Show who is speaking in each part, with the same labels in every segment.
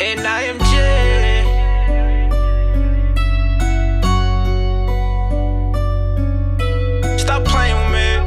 Speaker 1: and I am J. Stop playing with me.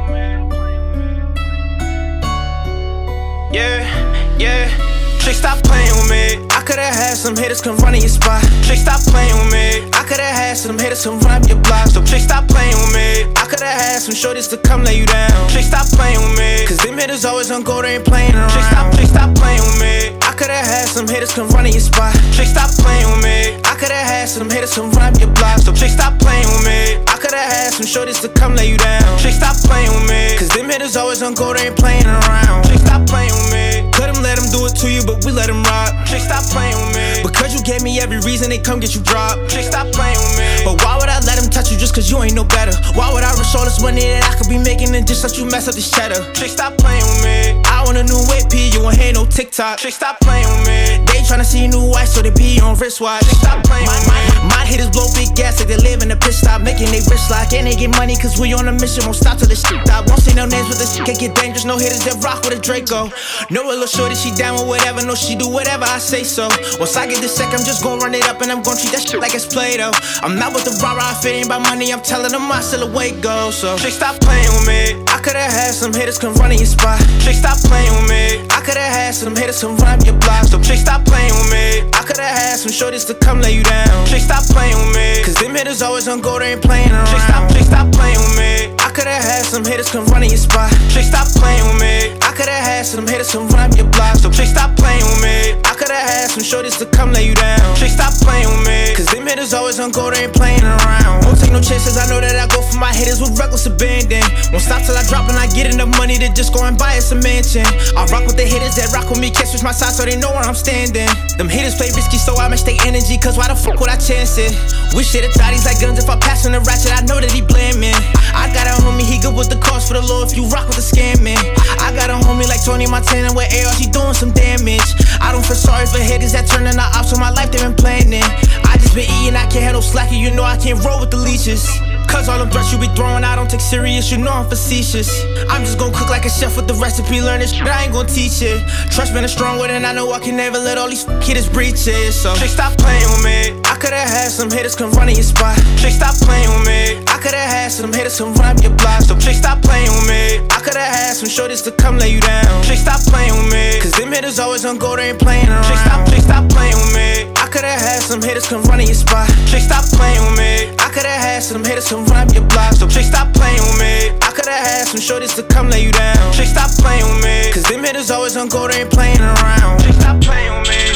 Speaker 1: Yeah. Trick, stop playing with me. I could've had some hitters come run in your spot. Trick, stop playing with me. I could've had some hitters come run up your block. So trick, stop playing with me. I could've had some shorties to come lay you down. Trick, stop playing with me. Cause them hitters always on go, they ain't playing around. Trick, stop playing with me. I could've had some hitters come run in your spot. Trick, stop playing with me. I could've had some hitters come run up your block. So trick, stop playing with me. I could've had some shorties to come lay you down. Trick, stop playing with me. Cause them hitters always on go, they ain't playing around. Trick, stop playing with me. Could've let them do it to you, but we let them rock. Trick, stop playing with me. Because you gave me every reason they come get you dropped. Trick, stop playing with me. But why would I let them touch you just cause you ain't no better? Why would I risk all this money that I could be making and just let you mess up this cheddar? Trick, stop playing with me. I want a new whip, P, you won't hear no TikTok. Trick, stop playing with me. They tryna see a new wife, so they be on wristwatch. Trick, stop playing with me. My hitters blow big gas like they live in a pit stop, making they wrist lock. And they get money cause we on a mission, won't stop till this shit stop. Won't say no names, but this shit can get dangerous. No hitters that rock with a Draco. No a little shorty, she down with whatever. No, she do whatever I say so. Once I get this sec, I'm just gon' run it up and I'm gon' treat that shit like it's Play-Doh. I'm not with the rah-rah, if it ain't about money, I'm telling them I still away go. So trick, stop playing with me. I could've had some hitters come run in your spot. Trick, stop playing with me. I could've had some hitters come run up your block. So trick, stop playing with me. I could've had some shorties to come lay you down. Trick, stop playing with me. Cause them hitters always on go, they ain't playing around. Trick, stop playing with me. I could've had some hitters come run in your spot. Trick, stop playing with me. I could've had some hitters come run up your block. So trick, stop playing with me. I could've had some shorties to come lay you down. Trick, stop playing with me. Cause them hitters always on go, they ain't playing around. Won't take no chances, I know that I go for my hitters with reckless abandon. Won't stop till I drop and I get enough money to just go and buy us a mansion. I rock with the hitters that rock with me, can't switch my side so they know where I'm standing. Them hitters play risky so I match their energy, cause why the fuck would I chance it? Wish it thought he's like guns, if I pass on the ratchet I know that he blaming. I got a homie, he good with the cause for the law if you rock with the scamming. I got a homie like Tony Montana with AR, he doing some damage. I don't feel sorry for hitters that turning the ops on my life they been planning. I just been eating, I can't handle slacking, you know I can't roll with the leeches. Cause all them threats you be throwing, I don't take serious, you know I'm facetious. I'm just gon' cook like a chef with the recipe, learn this shit, I ain't gon' teach it. Trust been a strong word and I know I can never let all these hitters breach it. So trick, stop playing with me. I could've had some hitters come run in your spot. Trick, stop playing with me. I could've had some hitters come run up your block. So trick, stop playing with me. I could've had some shorties to come lay you down. Trick, stop playing with me. Cause them hitters always on go, they ain't playing around. Trick, stop playing with me. I could've had some hitters come run in your spot. Trick, stop playing with me. I could've had some hitters come run up your block. So trick, stop playing with me. I could've had some shorties to come lay you down. Trick, stop playing with me. Cause them hitters always on go, they ain't playing around. Trick, stop playing with me.